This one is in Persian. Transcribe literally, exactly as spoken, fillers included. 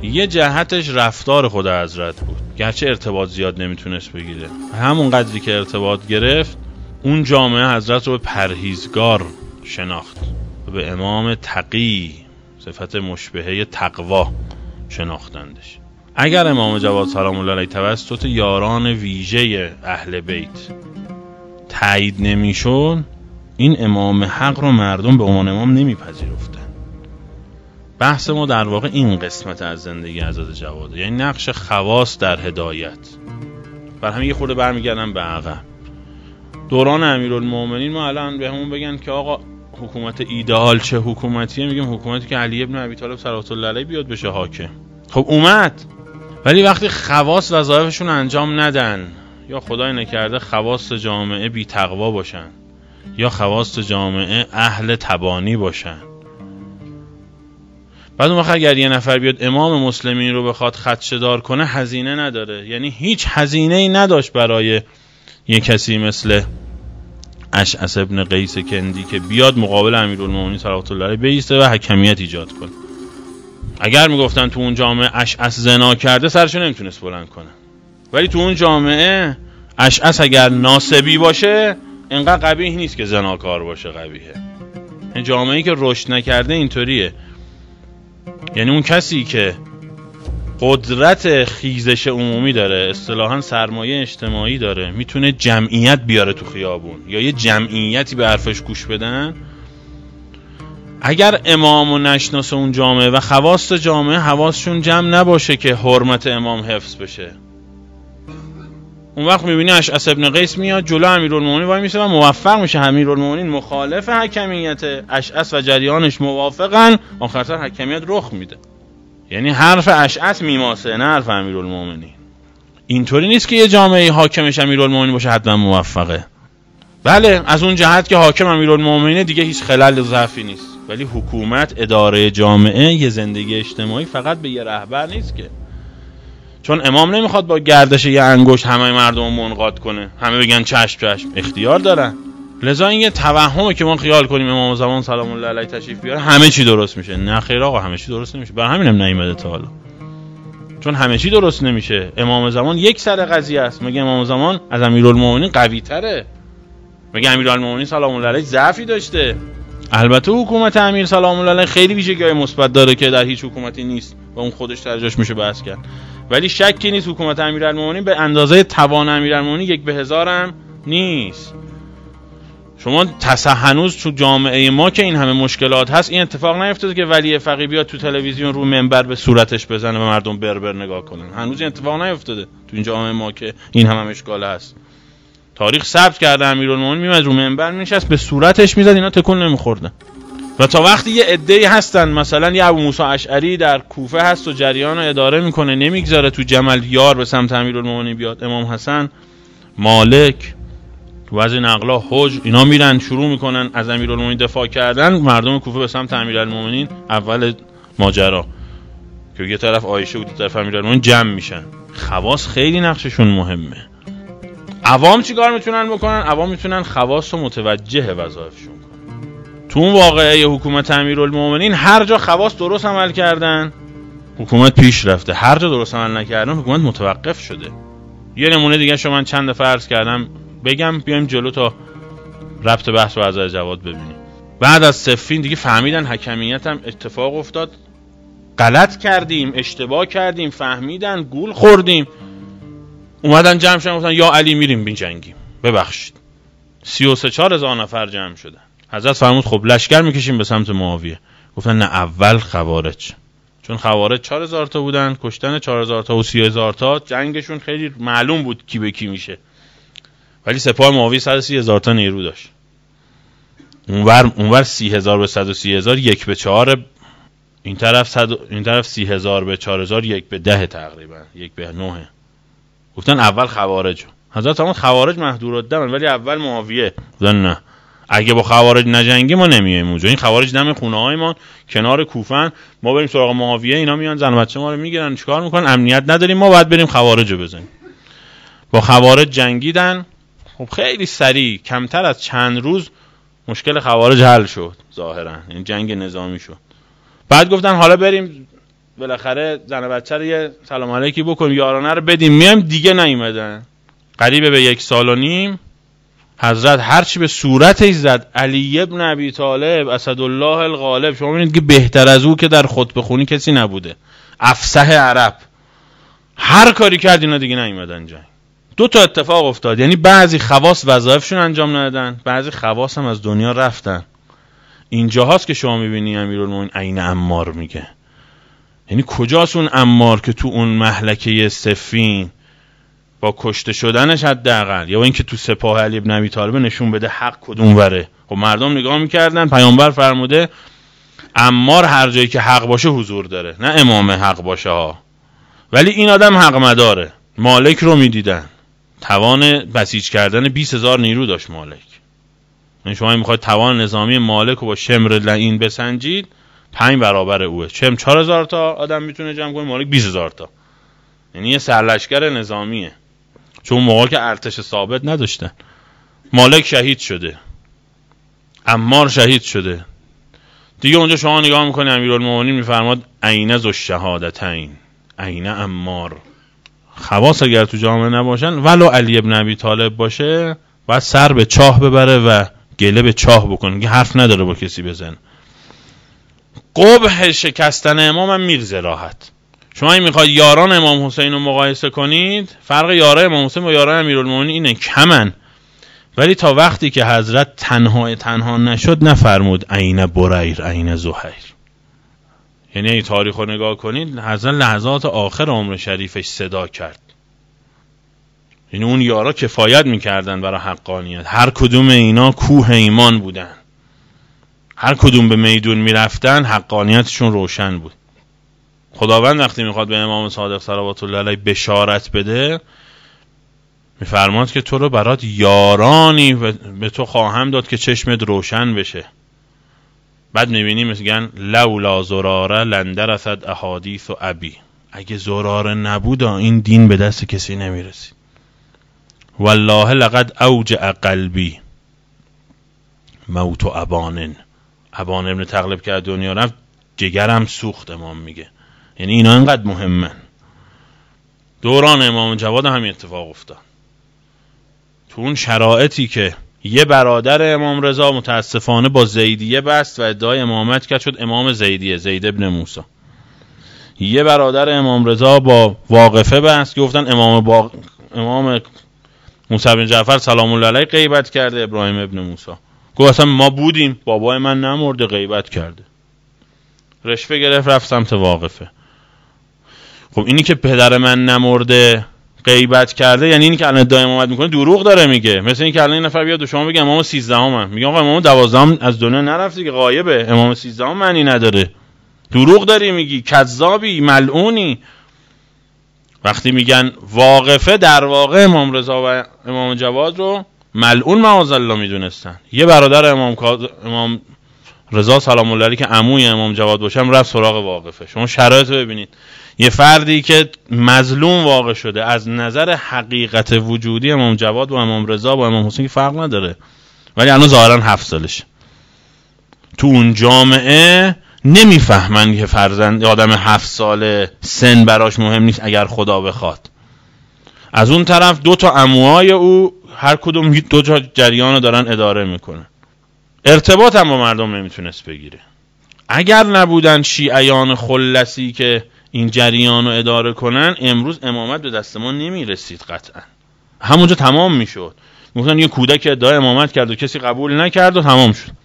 یه جهتش رفتار خود حضرت بود، گرچه ارتباط زیاد نمیتونست بگیره. همون قدری که ارتباط گرفت، اون جامعه حضرت رو به پرهیزگار شناخت و به امام تقی، صفت مشبهه تقوا، شناختندش. اگر امام جواد سلام الله علیه توسط یاران ویژه اهل بیت تایید نمیشد، این امام حق رو مردم به عنوان امام نمیپذیرفتن. بحث ما در واقع این قسمت از زندگی حضرت جواده، یعنی نقش خواص در هدایت. بر همین یه خورده برمیگردم به عقب. دوران امیرالمومنین، ما الان به همون بگن که آقا حکومت ایدئال چه حکومتیه، میگیم حکومتی که علی ابن ابی طالب صلوات الله علیه بیاد بشه حاکم. خب اومد، ولی وقتی خواص وظایفشون انجام ندن، یا خدای نکرده خواص جامعه بی تقوا باشن، یا خواص جامعه اهل تبانی باشن، بعد اون وقت اگر یه نفر بیاد امام مسلمین رو بخواد خدشه دار کنه، هزینه نداره. یعنی هیچ هزینه ای نداشت برای یه کسی مثل اشعث ابن قیس کندی که بیاد مقابل امیرالمومنین صلوات الله علیه بایسته و حکمیت ایجاد کنه. اگر میگفتن تو اون جامعه اشعث زنا کرده، سرشو نمیتونست بلند کنه. ولی تو اون جامعه اشعث اگر ناسبی باشه، انقدر قبیح نیست که زناکار باشه قبیحه. این جامعه‌ای که رشد نکرده اینطوریه. یعنی اون کسی که قدرت خیزش عمومی داره، اصطلاحاً سرمایه اجتماعی داره، میتونه جمعیت بیاره تو خیابون یا یه جمعیتی به حرفش گوش بدن، اگر امامو نشناسه اون جامعه و خواص جامعه حواسشون جمع نباشه که حرمت امام حفظ بشه، اون وقت میبینی اشعث ابن قیس میاد جلو امیرالمومنین وای میسه و موفق میشه. امیرالمومنین مخالف حکمیت، اشعث و جریانش موافقن، آخرتر حکمیت رخ میده. یعنی حرف اشعث میماسه، نه حرف امیرالمومنین. اینطوری نیست که یه جامعه حاکمش امیرالمومنین باشه حتما موفقه. بله، از اون جهت که حاکم امیرالمومنین دیگه هیچ خلل و ضعفی نیست، ولی حکومت، اداره جامعه، یه زندگی اجتماعی فقط به یه رهبر نیست که. چون امام نمیخواد با گردش یه انگشت همه مردم رو منقاد کنه، همه بگن چشم چشم، اختیار دارن. لذا این یه توهمه که ما خیال کنیم امام زمان سلام الله علیه تشریف بیاره همه چی درست میشه. نه خیر آقا، همه چی درست نمیشه. بر همینم نیومده تا حالا، چون همه چی درست نمیشه. امام زمان یک سر قضیه است. مگه امام زمان از امیرالمومنین قوی تره؟ مگه امیرالمومنین سلام الله علیه ضعفی داشته؟ البته حکومت امیر سلام الله علیه خیلی ویژگی‌های مثبت داره که در هیچ حکومتی نیست و اون خودش درجاش میشه بحث کرد، ولی شکی نیست حکومت امیرالمومنین به اندازه توان امیرالمومنین یک به هزارم نیست. شما تصح هنوز تو جامعه ما که این همه مشکلات هست، این اتفاق نیفتاده که ولی فقیه بیاد تو تلویزیون رو منبر به صورتش بزنه و مردم بربر نگاه کنن. هنوز این اتفاق نیفتاده تو این جامعه ما که این همه مشکل هست. تاریخ ثبت کرده امیرالمومنین میاد رو منبر میشست به صورتش میزد، اینا تکون نمیخوردن. و تا وقتی یه عده‌ای هستن، مثلا یه ابو موسی اشعری در کوفه هست و جریان رو اداره میکنه، نمیگذاره تو جمل یار به سمت امیرالمومنین بیاد، امام حسن، مالک، تو بعضی نقلا حج، اینا میرن شروع میکنن از امیرالمومنین دفاع کردن، مردم کوفه به سمت امیرالمومنین اول ماجرا که یه طرف عایشه و دو طرف امیرالمومنین جمع میشن. خواص خیلی نقششون مهمه. عوام چیکار میتونن بکنن؟ عوام میتونن خواص و متوجه وظایفشون کنن. تو اون واقعه حکومت امیرالمومنین هر جا خواص درست عمل کردن، حکومت پیش رفته. هر جا درست عمل نکردن، حکومت متوقف شده. یه نمونه دیگه شما من چند دفعه عرض کردم، بگم بیایم جلو تا ربط بحث با حضرت جواد ببینیم. بعد از صفین دیگه فهمیدن حکمیت هم اتفاق افتاد، غلط کردیم، اشتباه کردیم، فهمیدن، گول خوردیم، اومدن جمع شدن گفتن یا علی میریم بین جنگیم، ببخشید. سی و سه چهار هزار نفر جمع شدن. حضرت فرمود خب لشکر میکشیم به سمت معاویه. گفتن نه، اول خوارج، چون خوارج چهار هزار تا بودن، کشتن چهار هزار تا و سی هزار تا، جنگشون خیلی معلوم بود کی به کی میشه. ولی سپاه معاویه صد و سی هزار تا نیرو داشت. اونور اونور سی هزار به صد و سی هزار، یک به چهار. این طرف صد این طرف سی هزار به چهار هزار، یک به ده تقریبا، یک به نه. گفتن اول خوارج. حضرت فرمود خوارج محدورالدم، ولی اول معاویه. گفتن نه، اگه با خوارج نجنگی ما نمیایم اونجا. این خوارج دم خونه های ما کنار کوفن، ما بریم سراغ معاویه، اینا میان زن و بچه ما رو میگیرن، چیکار میکنن؟ امنیت نداریم، ما باید بریم خوارج رو بزنیم. با خوارج جنگیدن. خب خیلی سریع، کمتر از چند روز مشکل خوارج حل شد ظاهرا، این جنگ نظامی شد. بعد گفتن حالا بریم بالاخره زن بچه رو یه سلام علیکی بکن، یارانه رو بدیم میایم. دیگه نیومدن. قریب به یک سال و نیم حضرت هرچی به صورتش زد، علی ابن ابی طالب اسدالله الغالب، شما ببینید که بهتر از او که در خطبه خونی کسی نبوده، افصح عرب، هر کاری کرد اینا دیگه نیومدن جنگ. دو تا اتفاق افتاد، یعنی بعضی خواص وظایفشون انجام ندادن، بعضی خواص هم از دنیا رفتن. اینجا هاست که شما میبینی امیرالمومنین عین عمار میگه. یعنی کجاست اون عمار که تو اون مهلکه صفین با کشته شدنش حداقل، یا اینکه تو سپاه علی ابن ابی طالب نشون بده حق کدوم وره. خب مردم نگاه میکردن، پیامبر فرموده عمار هر جایی که حق باشه حضور داره، نه امام حق باشه ها. ولی این آدم حق مداره. مالک رو میدیدن، توان بسیج کردن بیست هزار نیرو داشت مالک. یعنی شما میخواید توان نظامی مالک رو با شمر لعین بسنجید، پنج برابر اوه. شمر چهار هزار تا آدم میتونه جمع کنه، مالک بیست هزار تا. یعنی یه سرلشکر نظامیه. چون موقع که ارتش ثابت نداشتن. مالک شهید شده، عمار شهید شده. دیگه اونجا شما نگاه میکنی امیرالمومنین میفرماد عین ذو الشهادتین، عین عمار. خواص اگر تو جامعه نباشن، ولو علی ابن ابی طالب باشه، باید سر به چاه ببره و گله به چاه بکنه که حرف نداره با کسی بزن. قبح شکستن امام هم میرزه راحت. شما این میخواید یاران امام حسین رو مقایسه کنید، فرق یاران امام حسین با یاران امیرالمومنین اینه کمن. ولی تا وقتی که حضرت تنها تنها نشد نفرمود عین بریر عین زهیر. یعنی این تاریخ رو نگاه کنید، حضرت لحظات آخر عمر شریفش صدا کرد. یعنی اون یارا کفایت میکردن برای حقانیت. هر کدوم اینا کوه ایمان بودن، هر کدوم به میدون میرفتن حقانیتشون روشن بود. خداوند وقتی میخواد به امام صادق صلوات الله علیه بشارت بده، میفرماد که تو رو برات یارانی به تو خواهم داد که چشمت روشن بشه. بعد میبینیم میگن لولا زراره لندرسد احادیث و ابی، اگه زراره نبود این دین به دست کسی نمیرسید. والله لقد اوجع قلبی موت ابانن، ابان ابن تغلب که دنیا رفت جگرم سوخت. امام میگه یعنی اینا اینقدر مهمن. دوران امام جواد هم اتفاق افتاد. تو اون شرایطی که یه برادر امام رضا متاسفانه با زیدیه بست و ادعای امامت کرد، شد امام زیدیه، زید ابن موسی. یه برادر امام رضا با واقفه بست که گفتن امام با... امام موسی بن جعفر سلام الله علیه غیبت کرده، ابراهیم ابن موسی. گفت اصلا ما بودیم، بابای من نمرده، غیبت کرده. رشوه گرفت رفت سمت واقفه. خب اینی که پدر من نمرده غیبت کرده، یعنی اینی که الان ادعای امامت میکنه دروغ داره میگه. مثل این که الان این نفر بیاد و شما بگه امام سیزدهم، میگه آقا امام دوازدهم از دنیا نرفته که غایبه، امام سیزدهم معنی نداره. دروغ داری میگی، کذابی، ملعونی. وقتی میگن واقفه، در واقع امام رضا و امام جواد رو ملعون معاذالله میدونستن. یه برادر امام امام رضا سلام الله علیه که عموی امام جواد باشم رفت سراغ واقفه. شما شرایط رو ببینید. یه فردی که مظلوم واقع شده، از نظر حقیقت وجودی امام جواد و امام رضا و امام حسین فرق نداره، ولی الان ظاهرا هفت سالشه. تو اون جامعه نمیفهمن که فرزند آدم هفت ساله سن براش مهم نیست اگر خدا بخواد. از اون طرف دو تا عموهای او هر کدوم دو تا جریان رو دارن اداره میکنن. ارتباط هم با مردم نمیتونست بگیره. اگر نبودن شیعیان خلصی که این جریان رو اداره کنن، امروز امامت به دست ما نمیرسید قطعا. همونجا تمام میشد. مثلا یه کودک ادعای امامت کرد و کسی قبول نکرد و تمام شد.